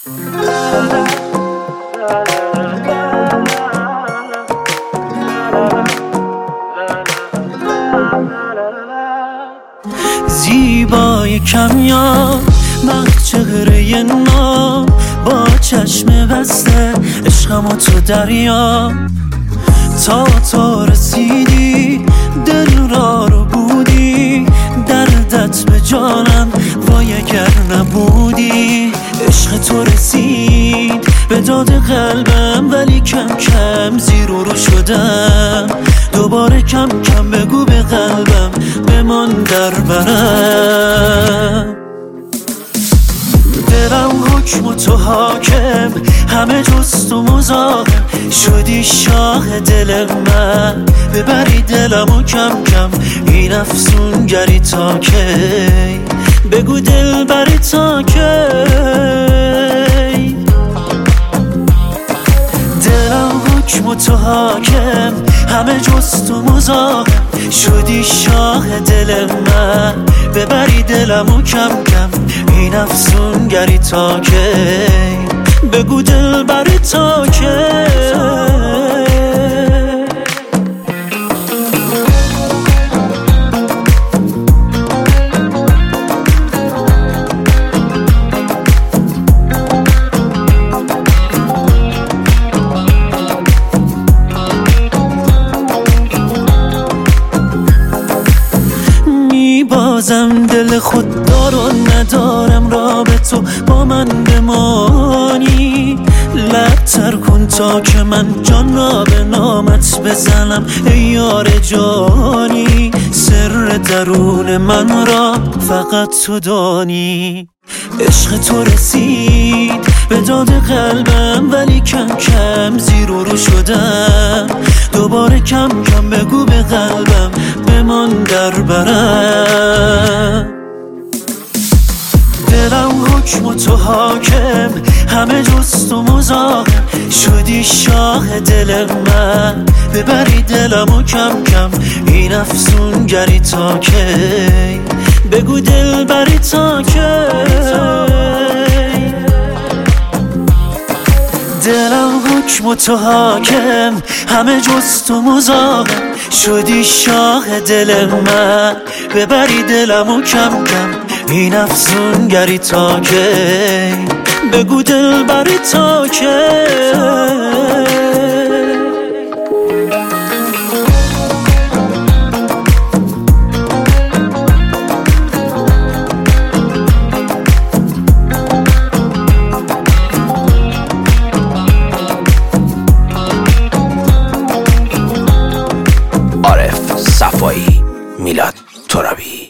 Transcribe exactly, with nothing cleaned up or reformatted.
زیبای کمیاب مخ چهره نام با چشم بسته عشقم و تو دریا تا تو رسیدی دل را رو بودی دردت به جانم وای اگر نبودی عشق تو رسید به داد قلبم ولی کم کم زیر و رو شدم دوباره کم کم بگو به قلبم بمان در برم دلم حکم و تو حاکم همه جست و مزاحم شدی شاه دل من ببری دلمو کم کم این افسونگری تا کی بگو دل بری تا کی دلم حکم و تو حاکم همه جست و مزاحم شدی شاه دل من ببری دلمو کم کم این افسونگری تا کی بگو دل بری تا کی بازم دل خوددار و ندارم را به تو با من بمانی لبتر کن تا که من جان را به نامت بزنم ای یار جانی سر درون من را فقط تو دانی عشق تو رسید به داد قلبم ولی کم کم زیر و رو شدم دوباره کم کم بگو به قلبم بمان در برم دلم حکم و تو حاکم همه جست و مزاحم شدی شاه دل من ببری دلمو کم کم این افسونگری تا کی بگو دل بری تا کی دلم حکم و تو حاکم همه جست و مزاحم شدی شاه دل من ببری دلمو کم کم این افسونگری تا کی بگو دل بری تا کی عارف صفایی، میلاد ترابی.